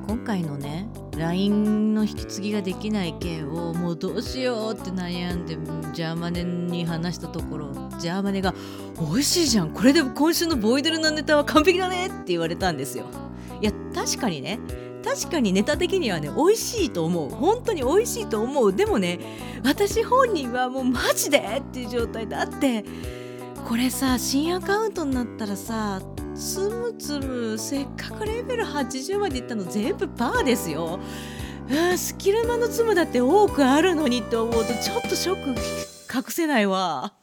今回のね LINE の引き継ぎができない件をもうどうしようって悩んでジャーマネに話したところ、ジャーマネが美味しいじゃん、これで今週のボイドルのネタは完璧だねって言われたんですよ。いや確かにね、確かにネタ的にはね美味しいと思う、本当に美味しいと思う。でもね、私本人はもうマジでっていう状態だって。これさ、新アカウントになったらさ、つむつむせっかくレベル80までいったの全部パーですよ。スキルマのツムだって多くあるのにって思うとちょっとショック隠せないわ。